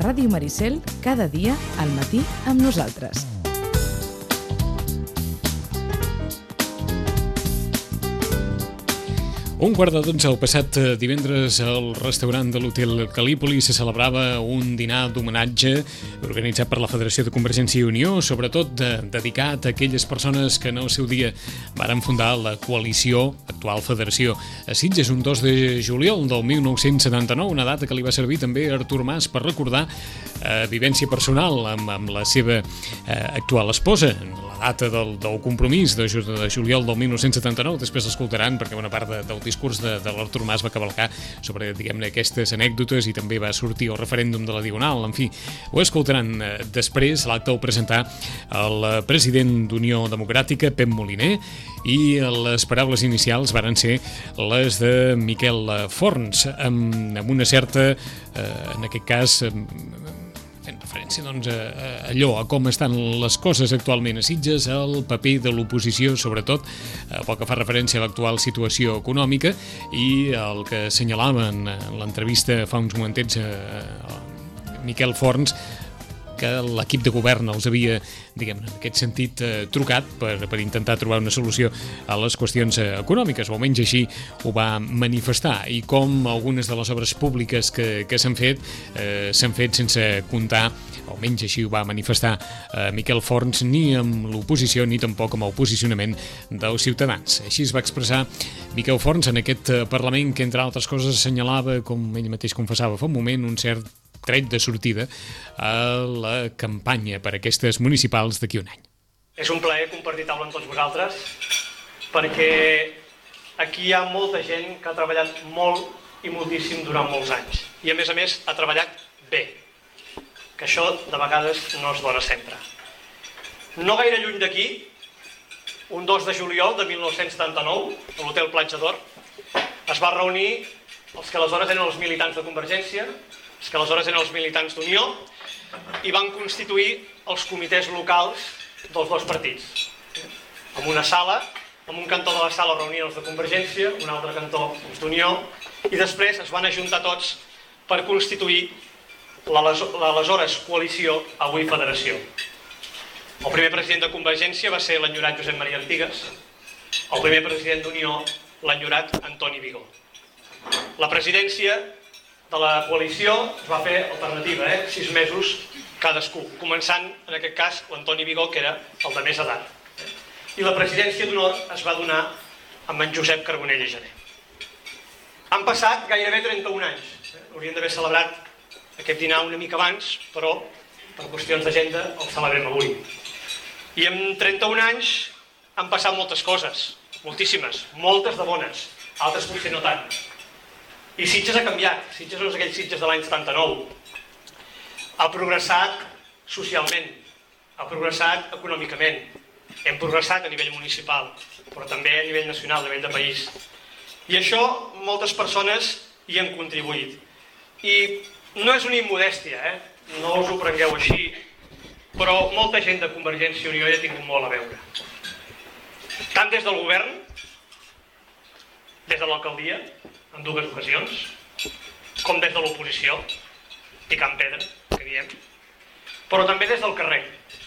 A Ràdio Maricel, cada dia al matí amb nosaltres. Un quart de 12 el passat divendres al restaurant de l'Hotel Calípoli se celebrava un dinar d'homenatge organitzat per la Federació de Convergència i Unió, sobretot dedicat a aquelles persones que en el seu dia varen fundar la coalició, actual Federació a Sitges, un 2 de juliol del 1979, una data que li va servir també a Artur Mas per recordar vivència personal amb la seva actual esposa, la data del compromís de juliol del 1979. Després l'escoltaran perquè una part del discurs de l'Artur Mas va cavalcar sobre, diguem-ne, aquestes anècdotes i també va sortir el referèndum de la Diagonal. En fi, ho escoltaran després. L'acte el presentar el president d'Unió Democràtica, Pep Moliner, i les paraules inicials varen ser les de Miquel Forns, amb una certa, en aquest cas, fent referència doncs, a allò, a com estan les coses actualment a Sitges, el paper de l'oposició, sobretot pel que fa referència a l'actual situació econòmica, i el que assenyalava en l'entrevista fa uns momentets Miquel Forns, que l'equip de govern els havia, diguem-ne, en aquest sentit, trucat per intentar trobar una solució a les qüestions econòmiques, o almenys així ho va manifestar. I com algunes de les obres públiques que s'han fet sense comptar, almenys així ho va manifestar Miquel Forns, ni amb l'oposició ni tampoc amb el posicionament dels ciutadans. Així es va expressar Miquel Forns en aquest Parlament, que entre altres coses assenyalava, com ell mateix confessava fa un moment, un cert tret de sortida a la campanya per aquestes municipals d'aquí un any. És un plaer compartir taula amb tots vosaltres, perquè aquí hi ha molta gent que ha treballat molt i moltíssim durant molts anys, i a més ha treballat bé, que això de vegades no es dona sempre. No gaire lluny d'aquí, un 2 de juliol de 1979, a l'Hotel Platja d'Or, es va reunir els que aleshores eren els militants de Convergència, els que aleshores eren els militants d'Unió, i van constituir els comitès locals dels dos partits. En una sala, en un cantó de la sala reunien els de Convergència, un altre cantó els d'Unió, i després es van ajuntar tots per constituir l'aleshores coalició, avui Federació. El primer president de Convergència va ser l'enyorat Josep Maria Artigas, el primer president d'Unió, l'enyorat Antoni Vigó. La presidència de la coalició es va fer alternativa, 6 mesos cadascú, començant, en aquest cas, l'Antoni Vigó, que era el de més edat. I la presidència d'honor es va donar amb en Josep Carbonell i Janer. Han passat gairebé 31 anys. Hauríem d'haver celebrat aquest dinar una mica abans, però per qüestions d'agenda el celebrem avui. I en 31 anys han passat moltes coses, moltíssimes, moltes de bones, altres potser no tant. I Sitges ha canviat. Sitges no és aquell Sitges de l'any 79. Ha progressat socialment, ha progressat econòmicament, hem progressat a nivell municipal, però també a nivell nacional, a nivell de país. I això moltes persones hi han contribuït. I no és una immodèstia, no us ho prengueu així, però molta gent de Convergència i Unió hi ha tingut molt a veure. Tant des del govern, des de l'alcaldia, en 2 ocasions, com des de l'oposició, picant pedra, que diem, però també des del carrer,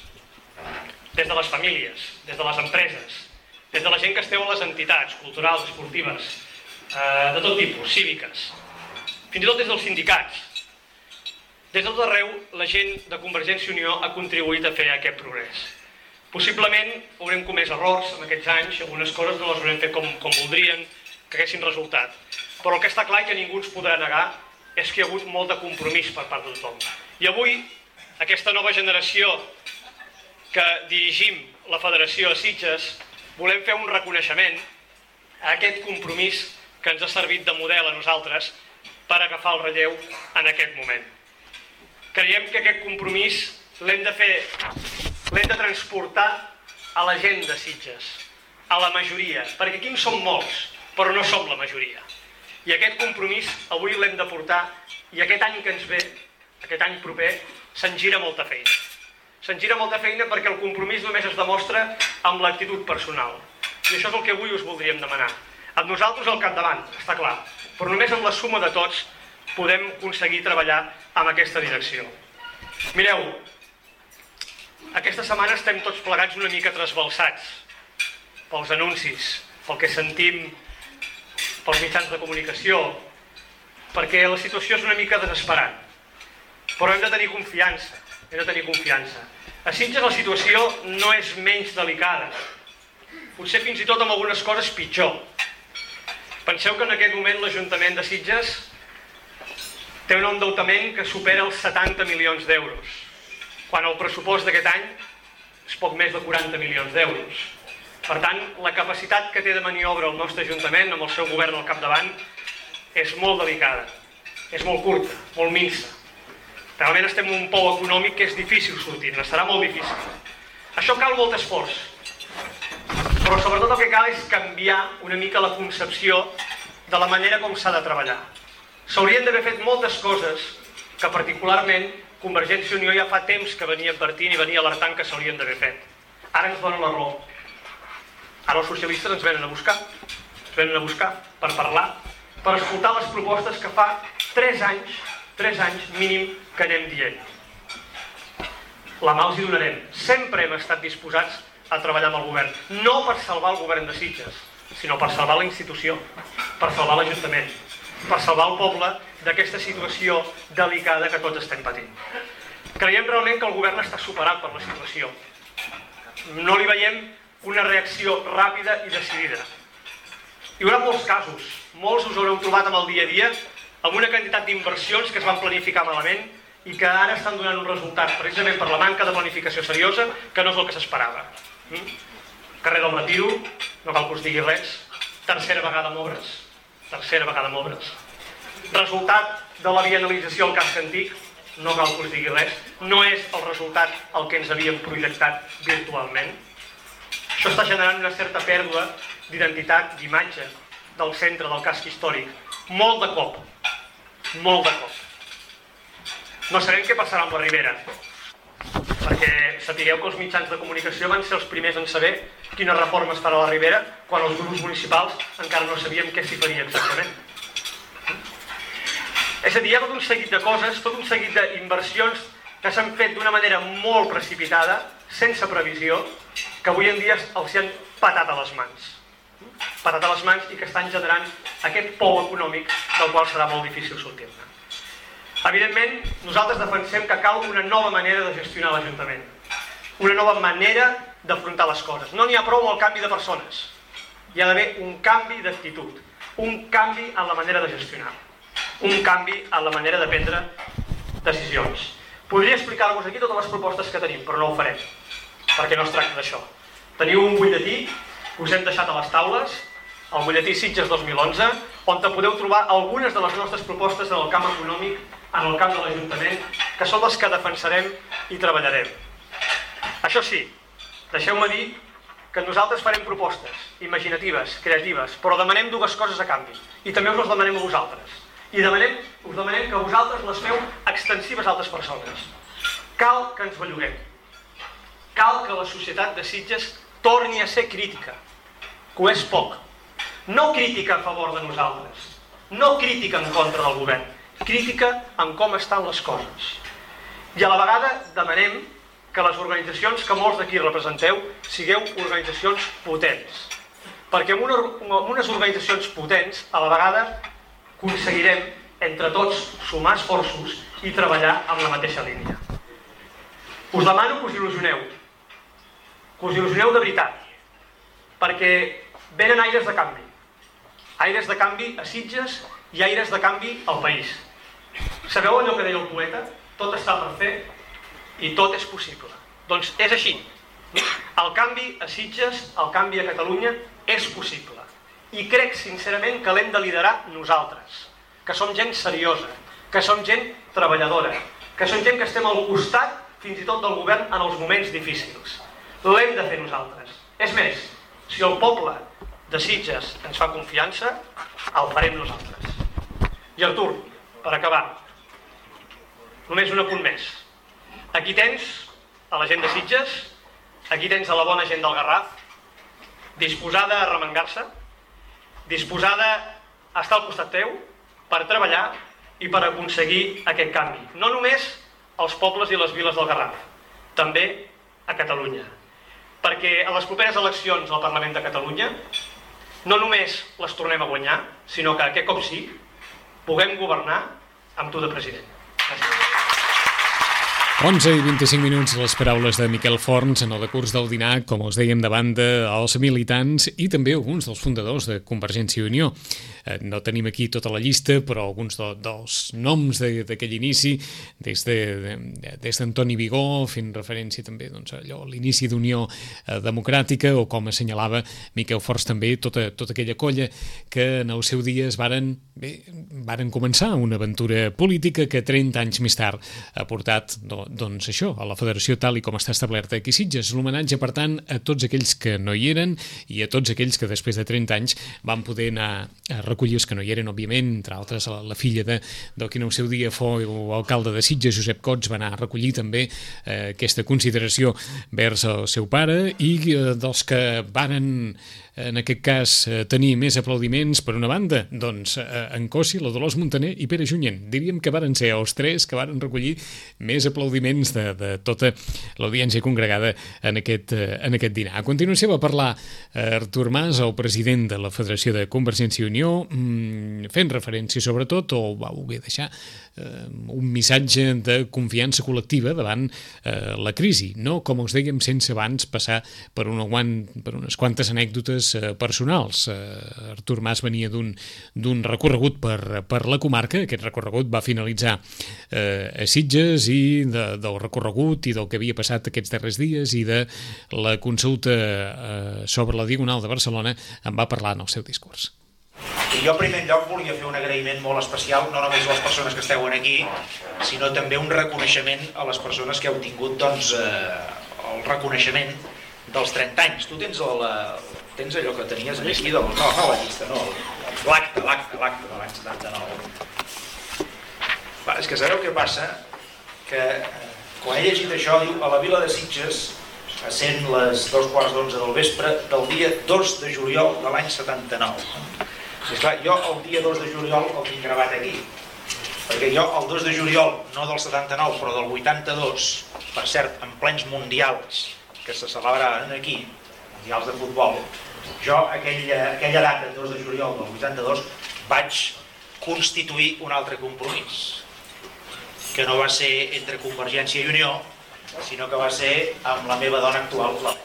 des de les famílies, des de les empreses, des de la gent que esteu a les entitats culturals, esportives, de tot tipus, cíviques, fins i tot des dels sindicats. Des de tot arreu, la gent de Convergència i Unió ha contribuït a fer aquest progrés. Possiblement haurem comès errors en aquests anys, algunes coses no les haurem fet com voldrien que haguessin resultat. Però el que està clar i que ningú ens podrà negar és que hi ha hagut molt de compromís per part de tothom. I avui, aquesta nova generació que dirigim la Federació a Sitges, volem fer un reconeixement a aquest compromís que ens ha servit de model a nosaltres per agafar el relleu en aquest moment. Creiem que aquest compromís l'hem de transportar a la gent de Sitges, a la majoria, perquè aquí en som molts, però no som la majoria. I aquest compromís avui l'hem de portar, i aquest any que ens ve, aquest any proper, se'n gira molta feina. Se'n gira molta feina perquè el compromís només es demostra amb l'actitud personal. I això és el que avui us voldríem demanar. Amb nosaltres al capdavant, està clar, però només amb la suma de tots podem aconseguir treballar en aquesta direcció. Mireu, aquesta setmana estem tots plegats una mica trasbalsats pels anuncis, pel que sentim pels mitjans de comunicació, perquè la situació és una mica desesperant. Però hem de tenir confiança, A Sitges la situació no és menys delicada, potser fins i tot amb algunes coses pitjor. Penseu que en aquest moment l'Ajuntament de Sitges té un endeutament que supera els 70 milions d'euros, quan el pressupost d'aquest any és poc més de 40 milions d'euros. Per tant, la capacitat que té de maniobra el nostre Ajuntament, amb el seu govern al capdavant, és molt delicada, és molt curta, molt minsa. Realment estem en un pou econòmic que és difícil sortir-ne, serà molt difícil. Això cal molt esforç, però sobretot el que cal és canviar una mica la concepció de la manera com s'ha de treballar. S'haurien d'haver fet moltes coses que particularment Convergència i Unió ja fa temps que venia advertint i venia alertant que s'haurien d'haver fet. Ara ens donen la raó. Ara els socialistes ens venen a buscar. Ens venen a buscar per parlar, per escoltar les propostes que fa 3 anys mínim que anem dient. La mà els hi donarem. Sempre hem estat disposats a treballar amb el govern. No per salvar el govern de Sitges, sinó per salvar la institució, per salvar l'Ajuntament, per salvar el poble d'aquesta situació delicada que tots estem patint. Creiem realment que el govern està superat per la situació. No li veiem una reacció ràpida i decidida. Hi haurà molts casos, molts us haureu trobat amb el dia a dia, amb una quantitat d'inversions que es van planificar malament i que ara estan donant un resultat, precisament per la manca de planificació seriosa, que no és el que s'esperava. Carrer del Retiro, no cal que us digui res, tercera vegada amb obres. Resultat de la bienalització al casc antic, no cal que us digui res, no és el resultat el que ens havíem projectat virtualment. Això està generant una certa pèrdua d'identitat, d'imatge del centre del casc històric. Molt de cop. No sabem què passarà amb la Ribera, perquè sapigueu que els mitjans de comunicació van ser els primers en saber quina reforma es farà a la Ribera, quan els grups municipals encara no sabíem què s'hi faria exactament. És a dir, hi ha tot un seguit de coses, tot un seguit d'inversions que s'han fet d'una manera molt precipitada, sense previsió, que avui en dia els han patat a les mans. I que estan generant aquest pou econòmic del qual serà molt difícil sortir-ne. Evidentment, nosaltres defensem que cal una nova manera de gestionar l'Ajuntament, una nova manera d'afrontar les coses. No n'hi ha prou amb el canvi de persones, hi ha d'haver un canvi d'actitud, un canvi en la manera de gestionar, un canvi en la manera de prendre decisions. Podria explicar-vos aquí totes les propostes que tenim, però no ho farem, perquè no es tracta d'això. Teniu un butlletí que us hem deixat a les taules, el butlletí Sitges 2011, on podeu trobar algunes de les nostres propostes en el camp econòmic, en el camp de l'Ajuntament, que són les que defensarem i treballarem. Això sí, deixeu-me dir que nosaltres farem propostes imaginatives, creatives, però demanem dues coses a canvi, i també us les demanem a vosaltres. I us demanem que vosaltres les feu extensives a altres persones. Cal que ens belluguem. Cal que la societat de Sitges torni a ser crítica, que ho és poc. No crítica a favor de nosaltres, no crítica en contra del govern, crítica en com estan les coses. I a la vegada demanem que les organitzacions que molts d'aquí representeu sigueu organitzacions potents. Perquè amb unes organitzacions potents, a la vegada, aconseguirem, entre tots, sumar esforços i treballar amb la mateixa línia. Us demano que us il·lusioneu de veritat, perquè venen aires de canvi a Sitges i aires de canvi al país. Sabeu allò que deia el poeta? Tot està per fer i tot és possible. Doncs és així. El canvi a Sitges, el canvi a Catalunya és possible. I crec sincerament que l'hem de liderar nosaltres, que som gent seriosa, que som gent treballadora, que som gent que estem al costat fins i tot del govern en els moments difícils. L'hem de fer nosaltres. És més, si el poble de Sitges ens fa confiança, el farem nosaltres. I Artur, per acabar, només un apunt més. Aquí tens a la gent de Sitges, aquí tens a la bona gent del Garraf, disposada a arremangar-se, disposada a estar al costat teu per treballar i per aconseguir aquest canvi. No només als pobles i les viles del Garraf, també a Catalunya. Perquè a les properes eleccions al Parlament de Catalunya no només les tornem a guanyar, sinó que aquest cop sí, puguem governar amb tu de president. Gràcies. 11:25, les paraules de Miquel Forns en el decurs del dinar, com us dèiem, davant dels militants i també alguns dels fundadors de Convergència i Unió. No tenim aquí tota la llista, però alguns dels noms d'aquell inici, des d'Antoni Vigó, fent referència també a l'inici d'Unió Democràtica, o com assenyalava Miquel Forns també, tota aquella colla que en el seu dia varen començar una aventura política que 30 anys més tard ha portat això, a la federació tal i com està establerta aquí a Sitges. L'homenatge, per tant, a tots aquells que no hi eren i a tots aquells que després de 30 anys van poder anar a recollir els que no hi eren, òbviament, entre altres la filla del que en el seu dia fou alcalde de Sitges, Josep Cots, va anar a recollir també aquesta consideració vers el seu pare, i dels que varen en aquest cas tenir més aplaudiments, per una banda, doncs en Cossi, la Dolors Montaner i Pere Junyent. Diríem que varen ser els tres que varen recollir més aplaudiments de tota l'audiència congregada en aquest dinar. A continuació va parlar Artur Mas, el president de la Federació de Convergència i Unió, fent referència sobretot, o va voler deixar un missatge de confiança col·lectiva davant la crisi, no, com us dèiem, sense abans passar per unes quantes anècdotes personals. Artur Mas venia d'un recorregut per la comarca. Aquest recorregut va finalitzar a Sitges, i del recorregut i del que havia passat aquests darrers dies i de la consulta sobre la Diagonal de Barcelona en va parlar en el seu discurs. Jo en primer lloc volia fer un agraïment molt especial, no només a les persones que esteu aquí, sinó també un reconeixement a les persones que heu tingut el reconeixement dels 30 anys. Tu tens allò que tenies aquí, no la llista, no, l'acte de l'any 79. És que sabeu què passa? Que quan he llegit això, diu, a la vila de Sitges, essent les 11:15 del vespre del dia 2 de juliol de l'any 79. I esclar, jo el dia 2 de juliol el tinc gravat aquí, perquè jo el 2 de juliol, no del 79 però del 82, per cert, en plens mundials que se celebraven aquí, mundials de futbol, jo aquella data, el 2 de juliol del 82, vaig constituir un altre compromís, que no va ser entre Convergència i Unió, sinó que va ser amb la meva dona actual, la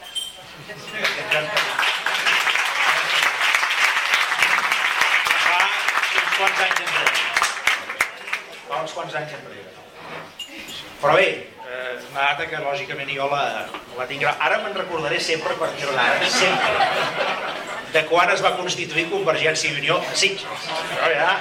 fa uns quants anys enrere. Però bé, una data que lògicament jo la tinc. Ara me'n recordaré sempre, a partir d'ara, sempre, de quan es va constituir Convergència i Unió a Sitges. Això ja...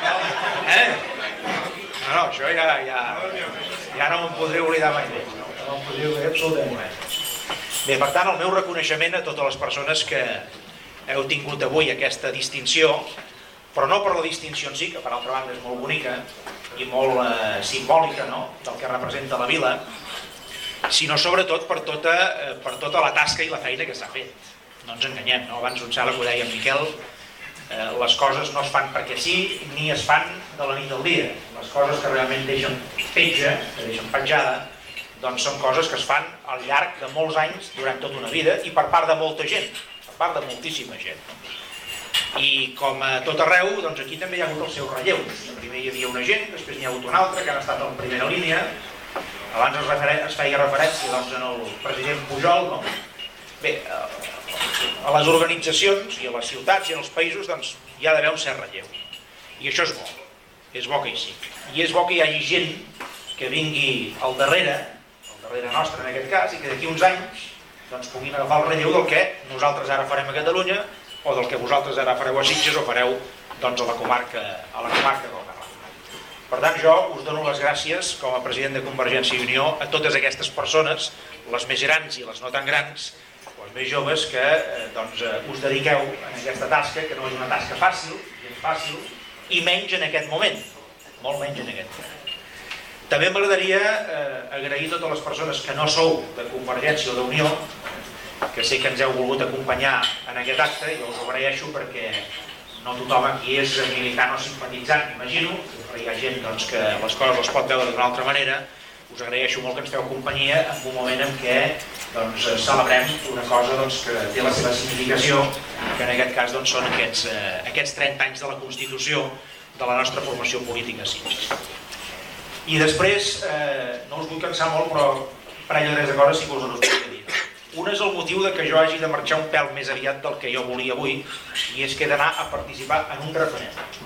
No, això ja no me'n podré oblidar mai més. No me'n podré oblidar absolutament mai. Bé, per tant, el meu reconeixement a totes les persones que heu tingut avui aquesta distinció, però no per la distinció en si, que per altra banda és molt bonica i molt simbòlica, no?, del que representa la vila, sinó sobretot per tota la tasca i la feina que s'ha fet. No ens enganyem, no? Abans un sala que ho deia en Miquel, les coses no es fan perquè sí, ni es fan de la nit al dia. Les coses que realment deixen petja, que deixen petjada, doncs són coses que es fan al llarg de molts anys, durant tota una vida, i per part de molta gent, per part de moltíssima gent. I com a tot arreu, doncs aquí també hi ha hagut els seus relleus. Primer hi havia una gent, després n'hi ha hagut una altra, que han estat en primera línia. Abans es feia referència doncs, al president Pujol, no? Bé, a les organitzacions i a les ciutats i als països doncs, hi ha d'haver un cert relleu. I això és bo que hi sigui. I és bo que hi hagi gent que vingui al darrere nostre en aquest cas, i que d'aquí uns anys doncs, puguin agafar el relleu del que nosaltres ara farem a Catalunya, o del que vosaltres ara fareu a Sitges o fareu doncs, a la comarca del Garraf. Per tant, jo us dono les gràcies com a president de Convergència i Unió a totes aquestes persones, les més grans i les no tan grans, les més joves, que doncs, us dediqueu en aquesta tasca, que no és una tasca fàcil, i menys en aquest moment, molt menys en aquest moment. També m'agradaria agrair a totes les persones que no sou de Convergència o d'Unió, que sé que ens heu volgut acompanyar en aquest acte, i us ho agraeixo perquè no tothom aquí és militant o simpatitzant, imagino, però hi ha gent doncs, que les coses les pot veure d'una altra manera, us agraeixo molt que ens feu companyia en un moment en què celebrem una cosa que té la seva significació, que en aquest cas són aquests 30 anys de la Constitució de la nostra formació política. I després, no us vull cansar molt, però un parell o tres de coses sí que us volia dir. Un és el motiu de que jo hagi de marxar un pèl més aviat del que jo volia avui, i és que he d'anar a participar en un referèndum.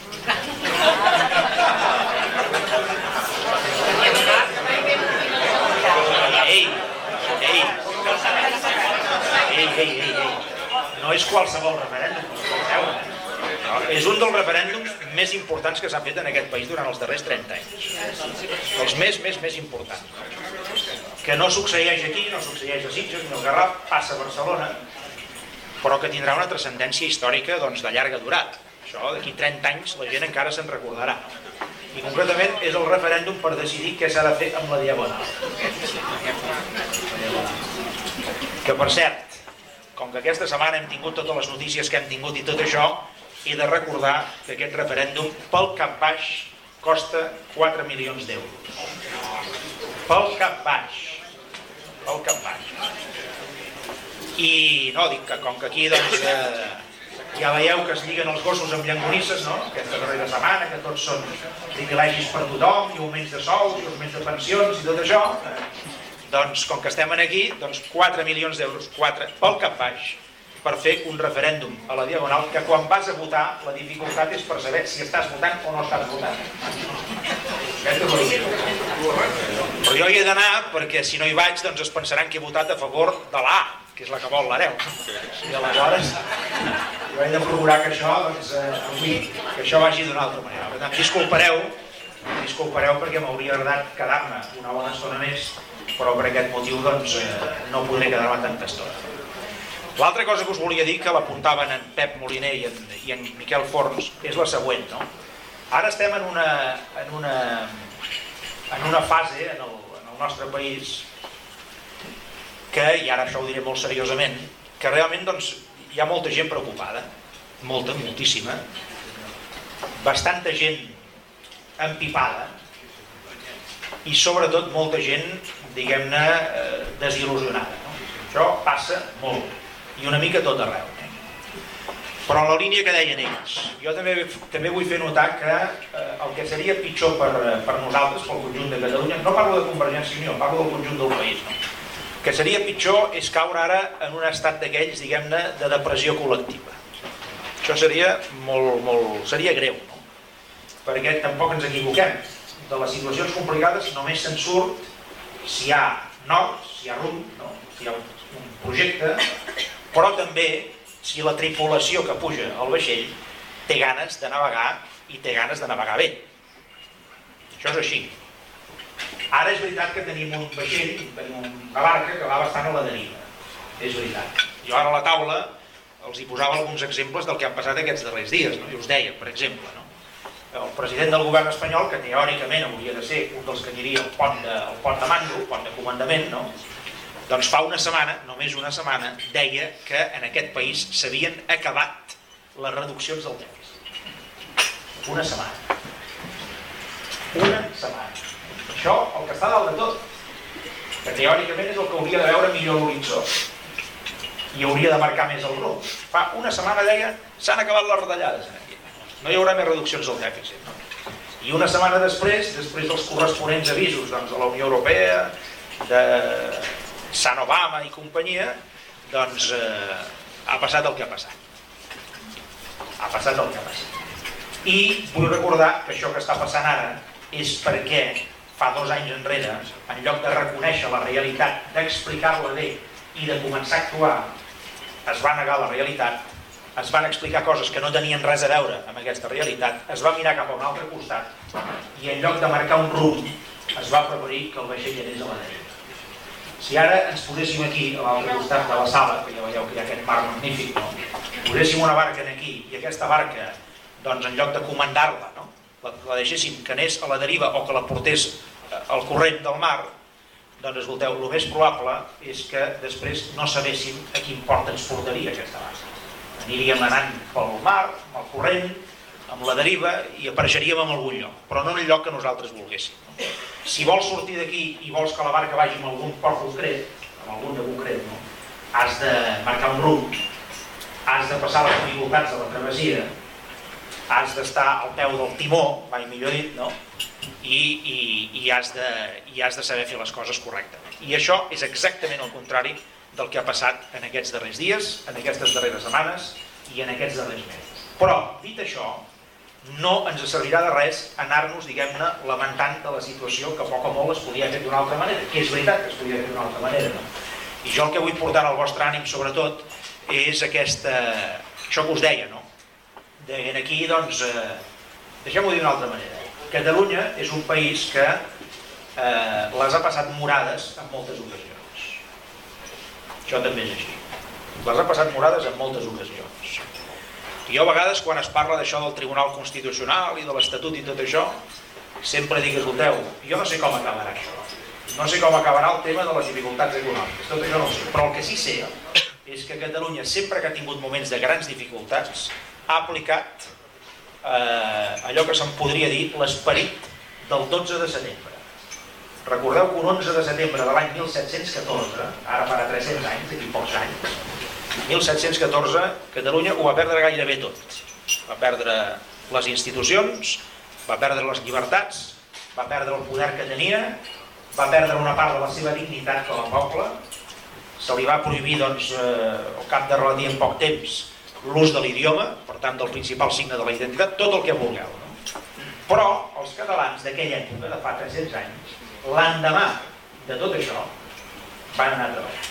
Ei, no és qualsevol referèndum, és un dels referèndums més importants que s'ha fet en aquest país durant els darrers 30 anys. Els més importants. Que no succeeix aquí, no succeeix a Sitges, ni al Garraf, passa a Barcelona, però que tindrà una transcendència històrica de llarga durada. Això, d'aquí 30 anys, la gent encara se'n recordarà. I concretament és el referèndum per decidir què s'ha de fer amb la Diagonal. Que, per cert, com que aquesta setmana hem tingut totes les notícies que hem tingut i tot això, he de recordar que aquest referèndum, pel cap baix, costa 4 milions d'euros. Pel cap baix. I no, dic que com que aquí ja veieu que es lliguen els gossos amb llangonisses, no? Aquesta darrera setmana, que tots són privilegis per tothom, i augments de sous, i augments de pensions i tot això, doncs com que estem aquí, 4 milions d'euros, 4 pel cap baix, per fer un referèndum a la Diagonal, que quan vas a votar la dificultat és per saber si estàs votant o no estàs votant. Però jo hi he d'anar perquè si no hi vaig es pensaran que he votat a favor de l'A, que és la que vol l'hereu. I aleshores jo he de procurar que això vagi d'una altra manera. Per tant, disculpareu perquè m'hauria agradat quedar-me una bona estona més, però per aquest motiu no podré quedar-me tanta estona. L'altra cosa que us volia dir, que l'apuntaven en Pep Moliner i en Miquel Forns, és la següent. Ara estem en una fase en el nostre país que, i ara això ho diré molt seriosament, que realment hi ha molta gent preocupada, moltíssima, bastanta gent empipada i sobretot molta gent, diguem-ne, desil·lusionada. Això passa molt. I una mica tot arreu. Però en la línia que deien ells, jo també vull fer notar que el que seria pitjor per nosaltres, pel conjunt de Catalunya, no parlo de Convergència i Unió, parlo del conjunt del país, que seria pitjor és caure ara en un estat d'aquells, diguem-ne, de depressió col·lectiva. Això seria seria greu, perquè tampoc ens equivoquem. De les situacions complicades només se'n surt si hi ha nord, si hi ha rumb, si hi ha un projecte, però també si la tripulació que puja al vaixell té ganes de navegar i té ganes de navegar bé. Això és així. Ara és veritat que tenim un vaixell, tenim una barca que va bastant a la deriva. És veritat. Jo ara a la taula els hi posava alguns exemples del que han passat aquests darrers dies, i us deia, per exemple, el president del govern espanyol, que teòricament hauria de ser un dels que aniria al pont de mando, pont de comandament, doncs fa una setmana, només una setmana, deia que en aquest país s'havien acabat les reduccions del dèficit. Una setmana. Una setmana. Això, el que està dalt de tot, que teòricament és el que hauria de veure millor l'horitzó i hauria de marcar més el rumb. Fa una setmana deia, s'han acabat les retallades aquí. No hi haurà més reduccions del dèficit. I una setmana després dels corresponents avisos de la Unió Europea, de Sant Obama i companyia, doncs ha passat el que ha passat. Ha passat el que ha passat. I vull recordar que això que està passant ara és perquè fa 2 anys enrere, en lloc de reconèixer la realitat, d'explicar-la bé i de començar a actuar, es va negar la realitat, es van explicar coses que no tenien res a veure amb aquesta realitat, es va mirar cap a un altre costat i en lloc de marcar un rumb es va preferir que el vaixell anés a la deriva. Si ara ens poséssim aquí, a l'altre costat de la sala, que ja veieu que hi ha aquest mar magnífic, poséssim una barca aquí i aquesta barca, doncs en lloc de comandar-la, la deixéssim que anés a la deriva o que la portés al corrent del mar, doncs escolteu, el més probable és que després no sabéssim a quin port ens portaria aquesta barca. Aniríem anant pel mar, amb el corrent, amb la deriva i apareixeríem en algun lloc, però no en el lloc que nosaltres volguéssim. Si vols sortir d'aquí i vols que la barca vagi en algun port concret, en algun de concret, no? Has de marcar un rumb, has de passar les dificultats de la travessia, has d'estar al peu del timó, mai millor dit, no? I has de saber fer les coses correctament. I això és exactament el contrari del que ha passat en aquests darrers dies, en aquestes darreres setmanes i en aquests darrers mesos. Però, dit això, no ens servirà de res anar-nos, diguem-ne, lamentant de la situació que poc o molt es podia fer d'una altra manera, que és veritat que es podia fer d'una altra manera, no? I jo el que vull portar al vostre ànim, sobretot, és això que us deia, no? Aquí, doncs, deixem-ho dir d'una altra manera. Catalunya és un país que les ha passat morades en moltes ocasions. Això també és així. Les ha passat morades en moltes ocasions. I jo a vegades, quan es parla d'això del Tribunal Constitucional i de l'Estatut i tot això, sempre dic, escolteu, jo no sé com acabarà això. No sé com acabarà el tema de les dificultats econòmiques. Tot això no ho sé. Però el que sí sé és que Catalunya, sempre que ha tingut moments de grans dificultats, ha aplicat allò que se'n podria dir l'esperit del 12 de setembre. Recordeu que un 11 de setembre de l'any 1714, ara farà 300 anys, d'aquí pocs anys, 1714, Catalunya ho va perdre gairebé tot. Va perdre les institucions, va perdre les llibertats, va perdre el poder que tenia, va perdre una part de la seva dignitat com a poble, se li va prohibir, doncs, al cap de relativament poc temps, l'ús de l'idioma, per tant, del principal signe de la identitat, tot el que vulgueu. No? Però els catalans d'aquella època, de fa 300 anys, l'endemà de tot això, van anar a treballar.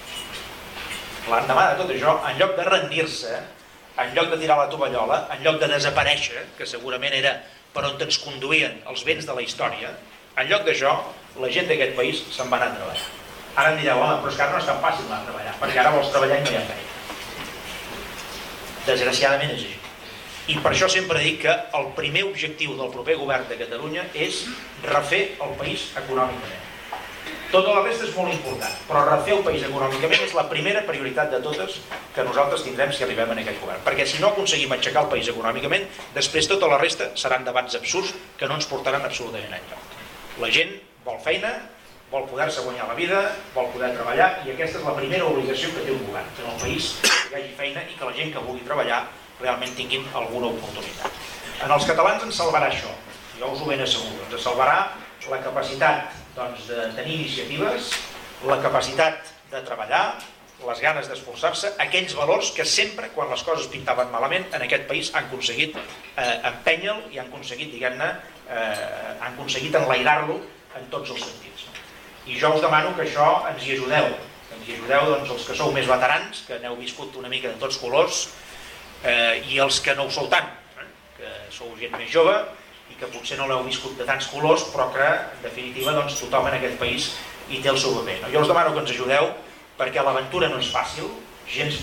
L'endemà de tot això, en lloc de rendir-se, en lloc de tirar la tovallola, en lloc de desaparèixer, que segurament era per on ens conduïen els vents de la història, en lloc d'això, la gent d'aquest país se'n va anar a treballar. Ara em direu, home, però és que ara no és tan fàcil anar a treballar, perquè ara vols treballar i no hi ha feina. Desgraciadament és així. I per això sempre dic que el primer objectiu del proper govern de Catalunya és refer el país econòmicament. Tota la resta és molt important, però refer el país econòmicament és la primera prioritat de totes que nosaltres tindrem si arribem a aquest govern. Perquè si no aconseguim aixecar el país econòmicament, després tota la resta seran debats absurds que no ens portaran absolutament enlloc. La gent vol feina, vol poder-se guanyar la vida, vol poder treballar, i aquesta és la primera obligació que té un govern, que en el país hi hagi feina i que la gent que vulgui treballar realment tinguin alguna oportunitat. En els catalans ens salvarà això, jo us ho ben asseguro, ens salvarà la capacitat, doncs, de tenir iniciatives, la capacitat de treballar, les ganes d'esforçar-se, aquells valors que sempre, quan les coses pintaven malament, en aquest país han aconseguit empènyer-lo i han aconseguit, diguem-ne, han aconseguit enlairar-lo en tots els sentits. I jo us demano que això ens hi ajudeu. Ens hi ajudeu, doncs, els que sou més veterans, que n'heu viscut una mica de tots colors, i els que no ho sou tant, que sou gent més jove, i que potser no l'heu viscut de tants colors, però que, en definitiva, doncs, tothom en aquest país hi té el seu paper. Jo us demano que ens ajudeu, perquè l'aventura no és fàcil, gens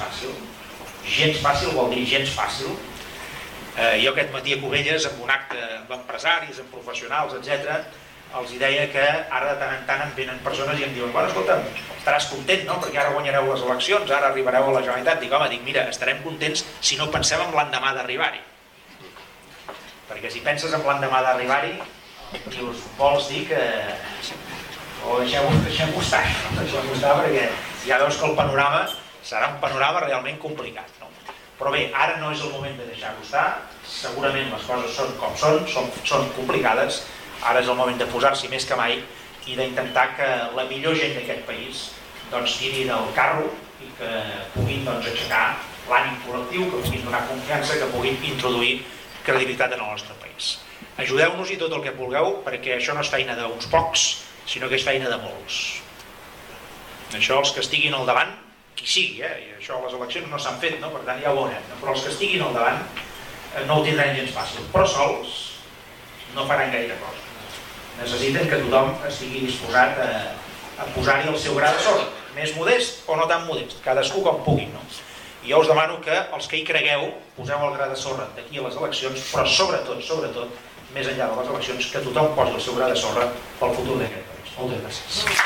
fàcil vol dir gens fàcil. Jo aquest matí a Cubelles, amb un acte amb empresaris, amb professionals, etc., els deia que ara de tant en tant em venen persones i em diuen, bueno, escolta'm, estaràs content, no?, perquè ara guanyareu les eleccions, ara arribareu a la Generalitat. Dic, home, mira, estarem contents si no pensem en l'endemà d'arribar-hi. Perquè si penses en l'endemà d'arribar-hi, dius, vols dir que... o deixem-ho estar, perquè ja veus que el panorama serà un panorama realment complicat, no? Però bé, ara no és el moment de deixar-ho estar, segurament les coses són com són complicades, ara és el moment de posar-s'hi més que mai i d'intentar que la millor gent d'aquest país doncs tiri del carro i que puguin, doncs, aixecar l'ànim col·lectiu, que puguin donar confiança, que puguin introduir credibilitat en el nostre país. Ajudeu-nos-hi tot el que vulgueu, perquè això no és feina d'uns pocs, sinó que és feina de molts. Això, els que estiguin al davant, qui sigui, i això les eleccions no s'han fet, no? Per tant ja ho veurem, però els que estiguin al davant no ho tindran gens fàcil, però sols no faran gaire cosa. Necessiten que tothom estigui disposat a posar-hi el seu gra de sorra, més modest o no tan modest, cadascú com pugui, no? I jo us demano que els que hi cregueu poseu el gra de sorra d'aquí a les eleccions, però sobretot, més enllà de les eleccions, que tothom posi el seu gra de sorra pel futur d'aquest país. Moltes gràcies.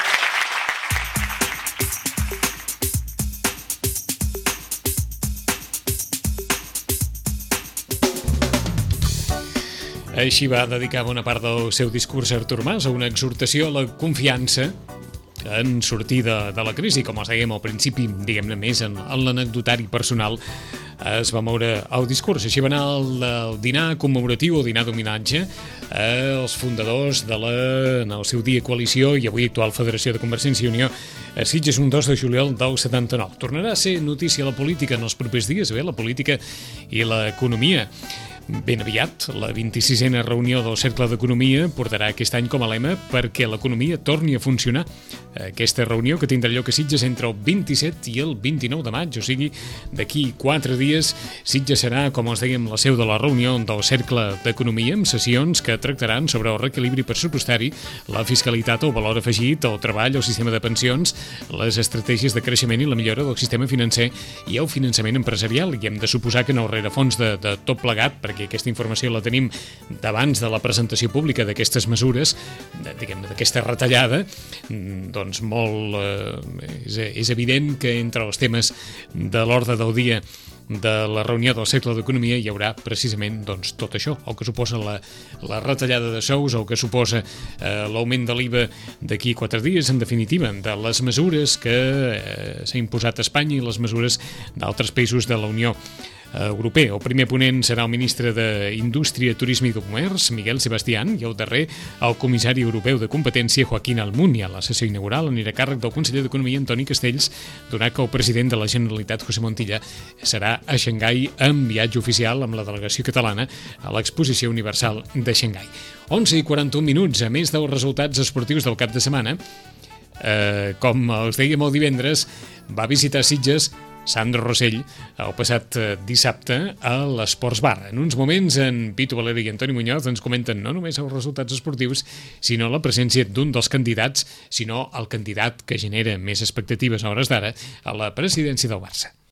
Així va dedicar bona part del seu discurs a Artur Mas a una exhortació a la confiança en sortir de la crisi. Com els dèiem al principi, diguem-ne més en l'anecdotari personal, es va moure el discurs. Així va anar el dinar commemoratiu, el dinar d'homenatge als fundadors en el seu dia coalició i avui actual Federació de Convergència i Unió a Sitges, un 2 de juliol del 79. Tornarà a ser notícia la política en els propers dies, la política i l'economia. Ben aviat, la 26a reunió del Cercle d'Economia portarà aquest any com a lema perquè l'economia torni a funcionar. Aquesta reunió que tindrà lloc a Sitges entre el 27 i el 29 de maig, o sigui, d'aquí 4 dies, Sitges serà, com els dèiem, la seu de la reunió del Cercle d'Economia, amb sessions que tractaran sobre el reequilibri pressupostari, la fiscalitat, el valor afegit, el treball, el sistema de pensions, les estratègies de creixement i la millora del sistema financer i el finançament empresarial. I hem de suposar que en el rerefons de tot plegat, perquè aquesta informació la tenim d'abans de la presentació pública d'aquestes mesures, diguem-ne, d'aquesta retallada, doncs molt és evident que entre els temes de l'ordre del dia de la reunió del Cercle d'Economia hi haurà precisament doncs, tot això, el que suposa la retallada de sous, el que suposa l'augment de l'IVA d'aquí 4 dies, en definitiva, de les mesures que s'ha imposat a Espanya i les mesures d'altres països de la Unió Europea. El primer ponent serà el ministre d'Indústria, Turisme i de Comerç, Miguel Sebastián, i el darrer, el comissari europeu de competència, Joaquín Almunia. La sessió inaugural anirà a càrrec del conseller d'Economia, Antoni Castells, donat que el president de la Generalitat, José Montilla, serà a Xangai en viatge oficial amb la delegació catalana a l'Exposició Universal de Xangai. 11:41, a més dels resultats esportius del cap de setmana, com els dèiem el divendres, va visitar Sitges Sandro Rossell el passat dissabte a l'Esports Bar. En uns moments, en Pitu Valeri i Antoni Muñoz ens comenten no només els resultats esportius, sinó la presència d'un dels candidats, sinó el candidat que genera més expectatives a hores d'ara a la presidència del Barça.